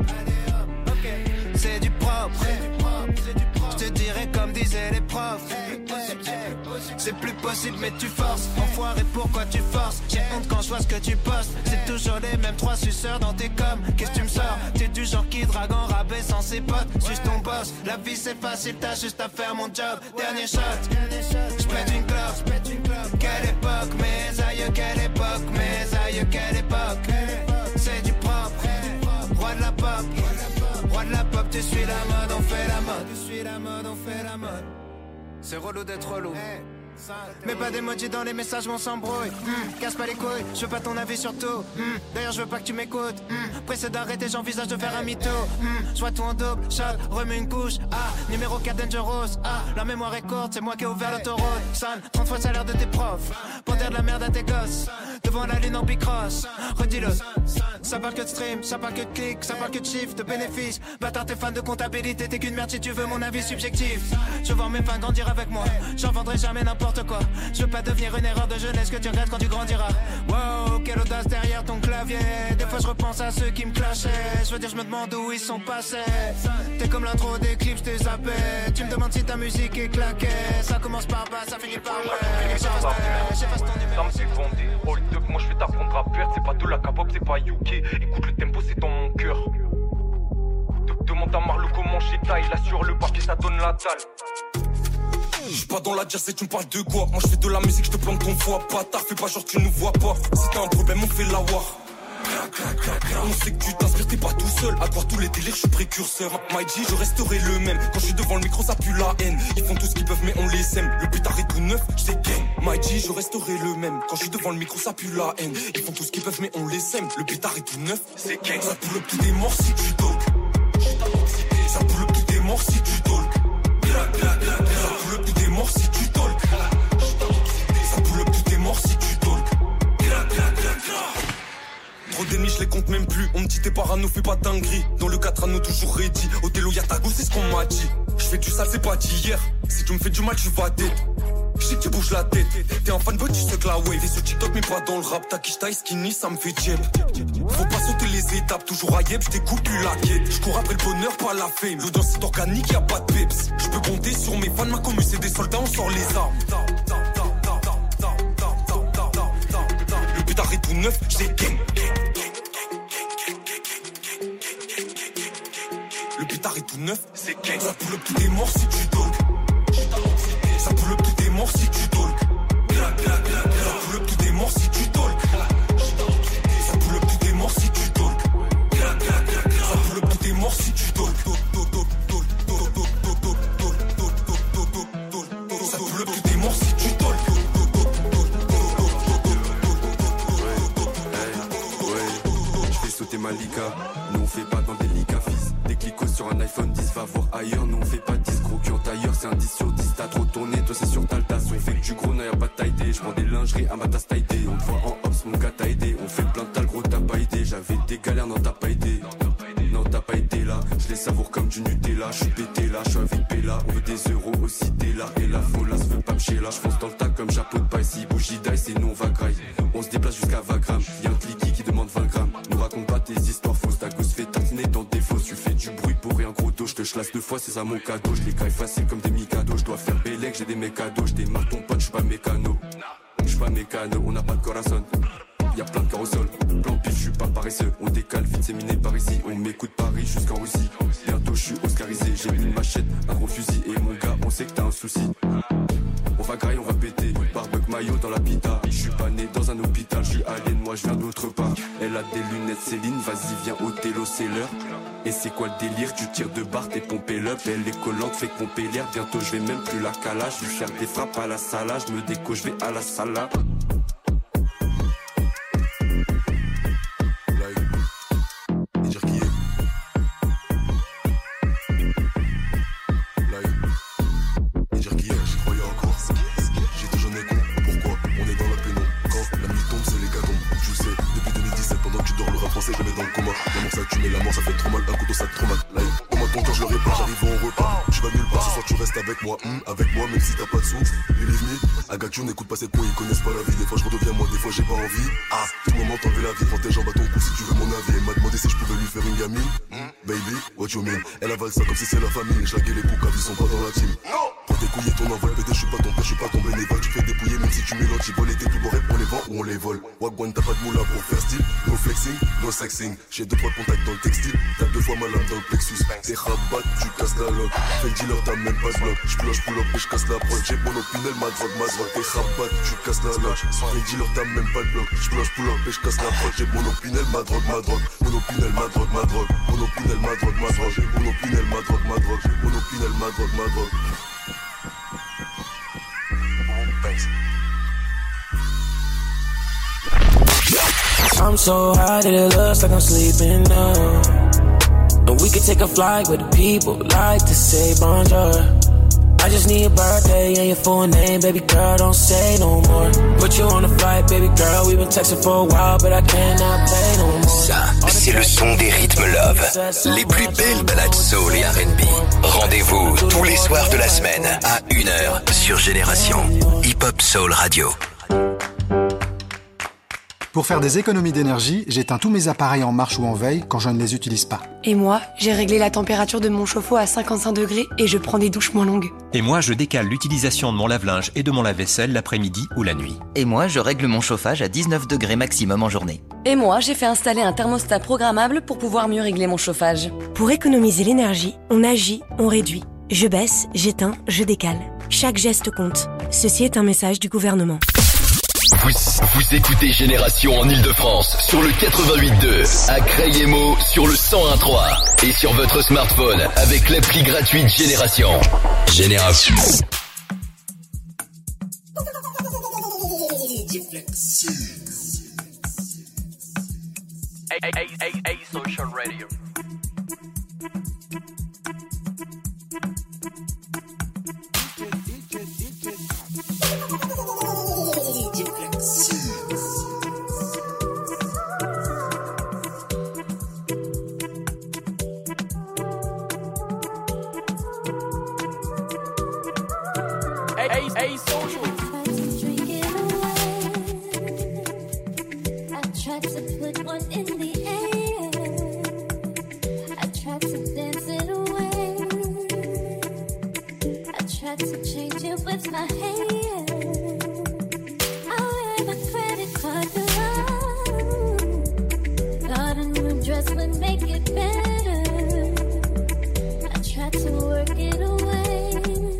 C'est du propre. Je te dirais comme disaient les profs. C'est plus possible mais tu forces. Enfoiré, pourquoi tu forces? J'ai honte quand je vois ce que tu postes. C'est toujours les mêmes 3 suceurs dans tes coms. Qu'est-ce que tu me sors? T'es du genre qui drague en rabais sans ses potes. Juste ton boss, la vie c'est facile, t'as juste à faire mon job. Dernier shot, j'pète une clope. Quelle époque, mes aïeux, quelle époque, mes aïeux, quelle époque. C'est du propre, roi de la pop. Roi de la pop, tu suis la mode, on fait la mode. Tu suis la mode, on fait la mode. C'est relou d'être relou. Mais pas d'emoji dans les messages, on s'embrouille. Casse pas les couilles, je veux pas ton avis sur tout. D'ailleurs je veux pas que tu m'écoutes. Pressé d'arrêter, j'envisage de faire un mytho. Je vois tout en double, shot, remets une couche. Ah, numéro 4 Dangerous. Ah, la mémoire est courte, c'est moi qui ai ouvert l'autoroute. Son, 30 fois le salaire de tes profs. Pour dire de la merde à tes gosses. Devant la lune en bicross. Redis-le. Ça parle que de stream, ça parle que de clics, ça parle que de chiffres, de bénéfices. Bâtard, t'es fan de comptabilité, t'es qu'une merde si tu veux mon avis subjectif. Je veux voir mes fans grandir avec moi. J'en vendrai jamais n'importe quoi. Je veux pas devenir une erreur de jeunesse que tu regrettes quand tu grandiras. Wow, quelle audace derrière ton clavier. Des fois je repense à ceux qui me clashaient. Je veux dire je me demande où ils sont passés. T'es comme l'intro des clips, je t'ai zappé. Tu me demandes si ta musique est claquée. Ça commence par bas, ça finit par ouais. J'efface ton numéro. Ça me fait fonder. Hold up, moi je vais t'apprendre à perdre. C'est pas de la K-pop, c'est pas UK. Écoute le tempo, c'est dans mon cœur. Demande à Marlo comment j'ai taille. Là sur le papier ça donne la dalle. J'suis pas dans la jazz et tu me parles de quoi? Moi j'fais de la musique, j'te plante ton foie. Bâtard, fais pas genre tu nous vois pas. Si t'as un problème on fait la war. On sait que tu t'inspires, t'es pas tout seul. À croire tous les délires, j'suis précurseur. Maïji, je resterai le même. Quand j'suis devant le micro, ça pue la haine. Ils font tout ce qu'ils peuvent, mais on les sème. Le pétard est tout neuf, j'sais gang. Maïji, je resterai le même. Quand j'suis devant le micro, ça pue la haine. Ils font tout ce qu'ils peuvent, mais on les sème. Le pétard est tout neuf, c'est gang. Ça pull up, tout est mort si tu talk. Ça pull up, tout est mort si tu talk. Ça pull up, tout est mort si tu talk. Ça pull up, tout est mort si tu talk. Trop d'ennemis, je les compte même plus. On me dit t'es parano, fais pas dinguerie. Dans le 4 anneaux, toujours ready. Au télo, y'a ta go, c'est ce qu'on m'a dit. Je fais du sale, c'est pas d'hier. Si tu me fais du mal, tu vas tête. Je sais que tu bouges la tête. T'es un fanboy, tu sais que la wave. T'es sur TikTok, mais pas dans le rap. Ta quiche, ta skinny, ça me fait jeb. Faut pas sauter les étapes, toujours à yep, j't'écoute plus la quête. J'cours après le bonheur, pas la fame. L'audience est organique, y'a pas de peps. J'peux compter sur mes fans, ma commu, c'est des soldats, on sort les armes. Le pétard est tout neuf, j'sais gang. Le pétard est tout neuf, c'est gang. Ça pull up, tout est mort si tu talk. Ça pull up, tout est mort si tu talk. Ça pull up, tout est mort si tu talk. Ça pull up, tout est mort si tu talk. Ça pull up, tout est mort si tu talk. Ça pull up, tout est mort si tu talk. Je fais sauter Malika, nous on fait pas dans des ligas fils. Des clicos sur un iPhone 10, va voir ailleurs. Nous on fait pas 10 gros qui ont ailleurs, c'est un 10 sur 10. T'as trop tourné, toi c'est sur ta tasse. On fait que du gros, non y'a pas de taille. Je prends des lingeries à ma tasse taille. On te voit en ops, mon gars t'a aidé. On fait plein de tal, gros t'as pas aidé. J'avais des galères, non t'as pas aidé. Non t'as pas été là, je les savoure comme du Nutella. Je suis pété là, je suis avec Bella. On veut des euros aussi, t'es là. Et la folie veut pas me chier là. Je fonce dans le tas comme chapeau de paille. Si bougie d'ail, c'est non va graille. On se déplace jusqu'à 20 grammes. Y'a un cliquis qui demande 20 grammes. Nous raconte pas tes histoires fausses. Ta gosse fait tartiner dans tes fausses. Tu fais du bruit pour rien gros dos. Je te chlasse 2 fois, c'est ça mon cadeau. Je les caille facile comme des micados. Je dois faire bélec, j'ai des mécados. Je démarre ton pote, je suis pas mécano. Je suis pas mécano, on n'a pas de corazon. Y'a plein de cœurs au sol, plan pif, je suis pas paresseux. On décale vite, c'est miné par ici. On m'écoute Paris jusqu'en Russie. Bientôt je suis oscarisé, j'ai une machette, un gros fusil. Et mon gars, on sait que t'as un souci. On va grailler, on va péter. Barbecue maillot dans la pita. Je suis pas né dans un hôpital, je suis alien, moi je viens d'autre part. Elle a des lunettes Céline, vas-y viens au télo, c'est l'heure. Et c'est quoi le délire? Tu tires de barre, t'es pompé l'up. Elle est collante, fait pomper l'air. Bientôt je vais même plus la calage. Je vais faire des frappes à la salade. Je me déco, je vais à la salade. J'ai toujours né mais la mort ça fait trop mal, un couteau ça te traumate. Donne-moi ton cœur, je le répare, j'arrive en repas. Tu vas nulle part, ce soir tu restes avec moi, même si t'as pas de sous. Believe me, Agathe, n'écoute pas cette peau, ils connaissent pas la vie. Des fois je redeviens moi, des fois j'ai pas envie. Tout moment t'enlever la vie, prends tes jambes à ton cou si tu veux mon avis. Elle m'a demandé si je pouvais lui faire une gamine. Baby, what you mean? Elle avale ça comme si c'est la famille. Je la gueule les boucs, ils sont pas dans la team. Prends tes couilles et ton envol, pédé, je suis pas ton père, je suis pas ton bénévole. Tu fais dépouiller même si tu mélanges, tu voles tes plus beaux rêves, on les vend ou on les vole. Wagwan, t'as pas de moula pour faire style. No flexing, no sexing. J'ai 2-3 contacts dans le textile. T'as 2 fois ma lame dans le plexus. T'es rabat, tu casses la loque. Fais le dealer, t'as même pas de bloc. J'ploche, pull up et j'casse la prod. J'ai mon opinel, ma drogue. T'es rabat, tu casses la loque. Fais le dealer, t'as même pas de bloc. J'ploche, pull up et j'casse la prod. J'ai mon opinel, ma drogue. Mon opinel, ma drogue. Mon opinel, ma drogue. J'ai mon opinel, ma drogue. Mon opinel, ma drogue. I'm so high that it looks like I'm sleeping now. And we could take a flight where the people like to say bonjour. I just need your birthday and your full name, baby girl, don't say no more. Put you on a flight, baby girl, we've been texting for a while, but I cannot play no more. Ça, c'est le son des rythmes love. Les plus belles balades soul et R&B. Rendez-vous tous les soirs de la semaine à 1h sur Génération Hip Hop Soul Radio. Pour faire des économies d'énergie, j'éteins tous mes appareils en marche ou en veille quand je ne les utilise pas. Et moi, j'ai réglé la température de mon chauffe-eau à 55 degrés et je prends des douches moins longues. Et moi, je décale l'utilisation de mon lave-linge et de mon lave-vaisselle l'après-midi ou la nuit. Et moi, je règle mon chauffage à 19 degrés maximum en journée. Et moi, j'ai fait installer un thermostat programmable pour pouvoir mieux régler mon chauffage. Pour économiser l'énergie, on agit, on réduit. Je baisse, j'éteins, je décale. Chaque geste compte. Ceci est un message du gouvernement. Vous écoutez Génération en Ile-de-France sur le 88.2, à Crayemo sur le 101.3 et sur votre smartphone avec l'appli gratuite Génération. Génération. Hey, Social Radio. Hey, Social. I tried to put one in the air. I tried to dance it away. I tried to change it with my hand. I wear my credit card around. Thought a new dress would make it better. I tried to work it away,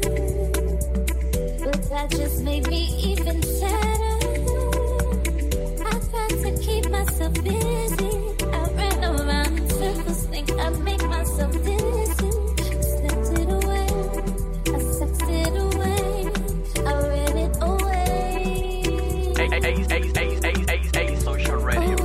but that just made me even sadder. I tried to keep myself busy. I ran around in circles, think I make myself dizzy. I slept it away, I sexed it away, I ran it away. Hey, Social Radio.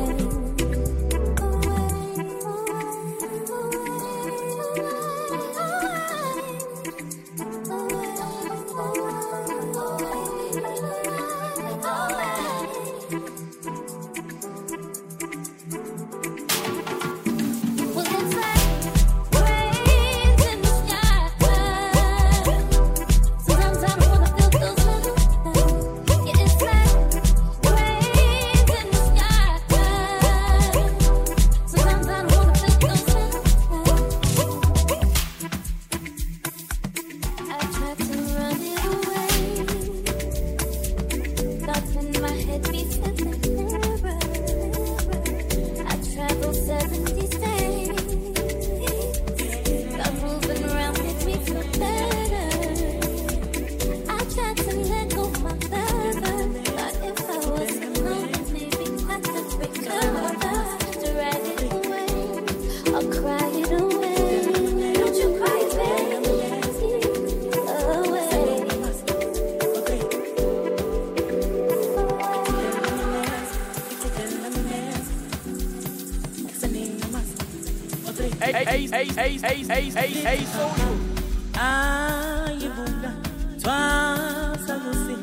Hey, Social. Ayebula, twasa lusi,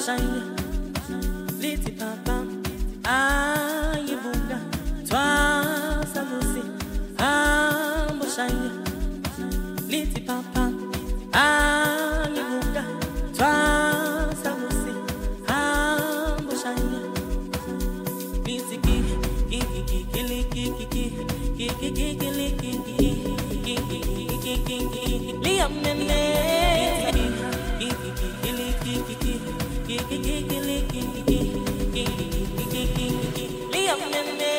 amboshine, liti papa. Ayebula, twasa. shine. Liti papa, alibuka, twa samusi, ambo shine. Liti ki, Liam nene. Liam nene.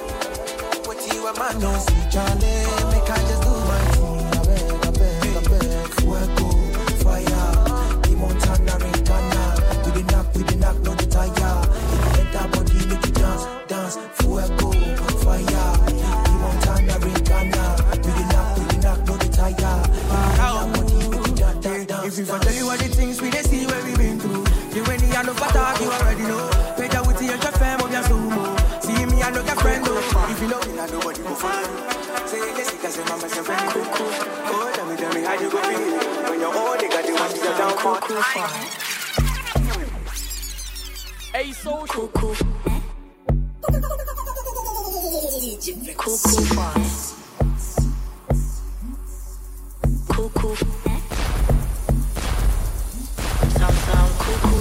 What you a man, no see Charlie, make I just do my thing. I beg, You already know. Better with your fam or your sumo. See me, I know your friend. If you know me, I know what you go find. Say yes, you can say mama, say friend. Oh, tell me how you go feel. When you're old, they got you want to get down for. Hey, social. Cool. Sound cool.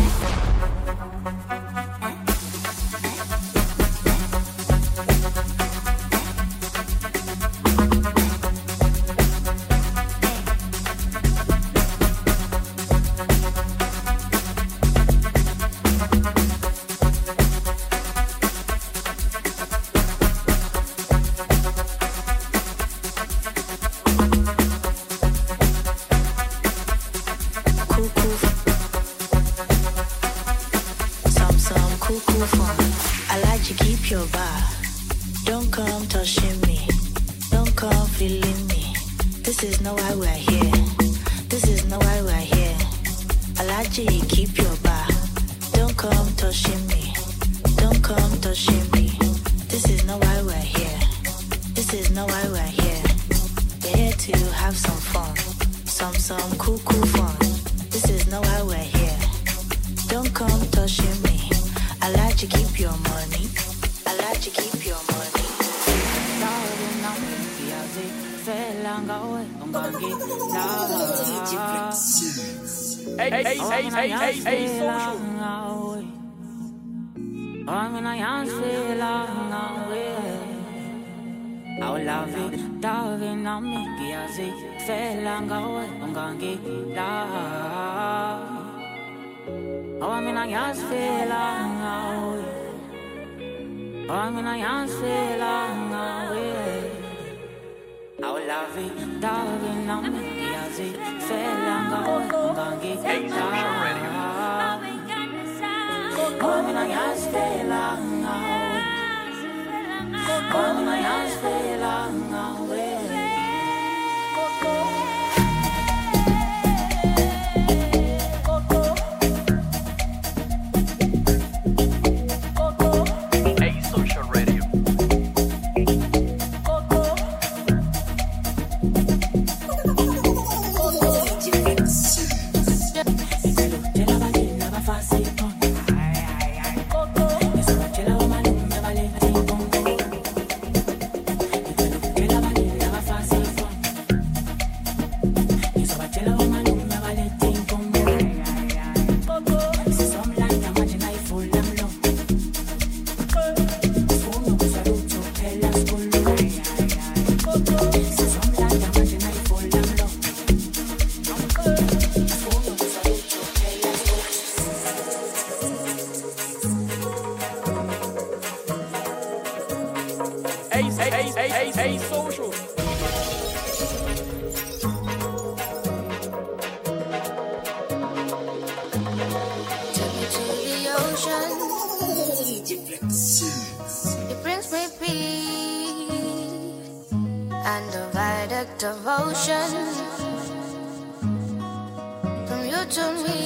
Hey, social. Hey, social. Take me to the ocean. It brings me peace and a vital devotion from you to me.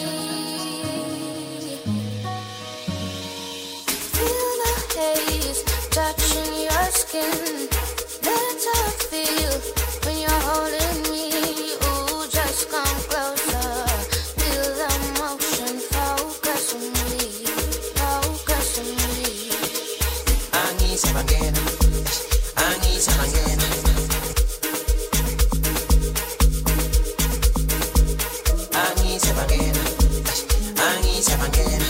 Feel the haze touching your skin. That's how I feel when you're holding me. Ooh, just come closer. Feel the motion, focus on me, focus on me. I need some again. I need some again. I need some again. I need some again.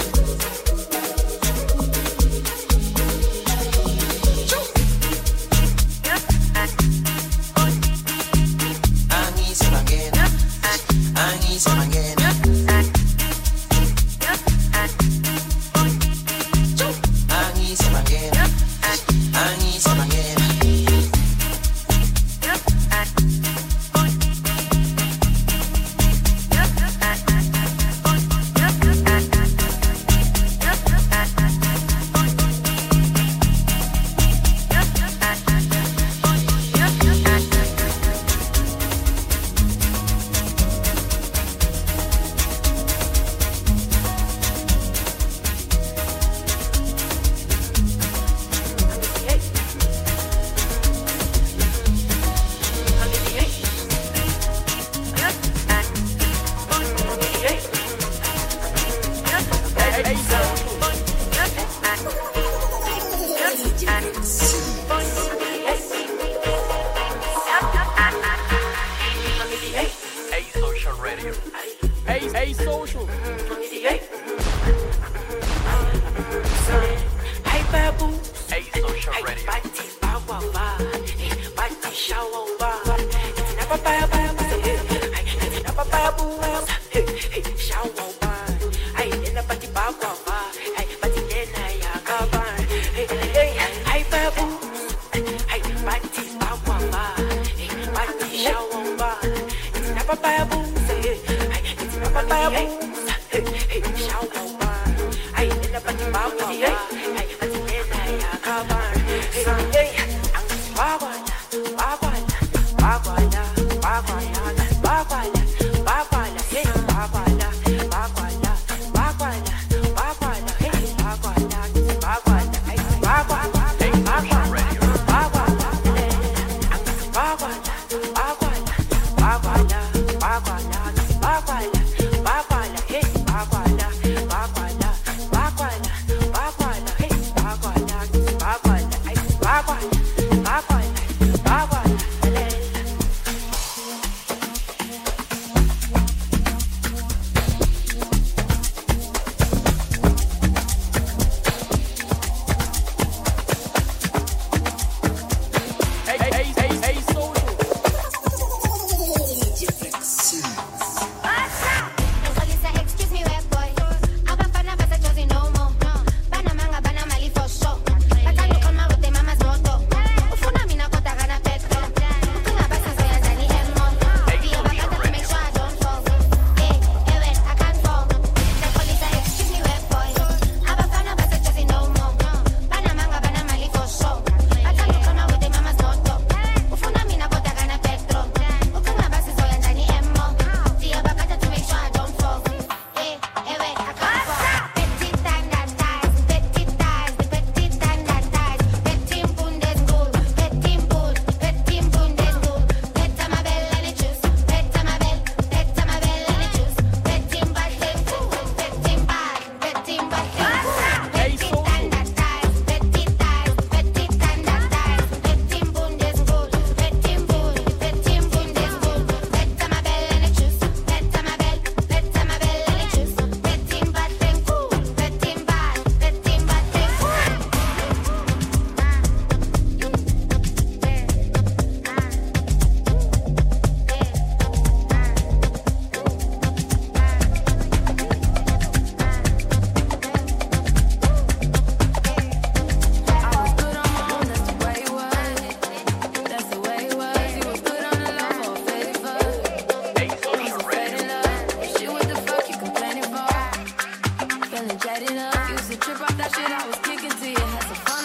papaya booze, it's my papaya booze. Shout out, I end up at the bar, at the end I cover. Jet it up, used to trip off that shit I was kicking to you. Had some fun.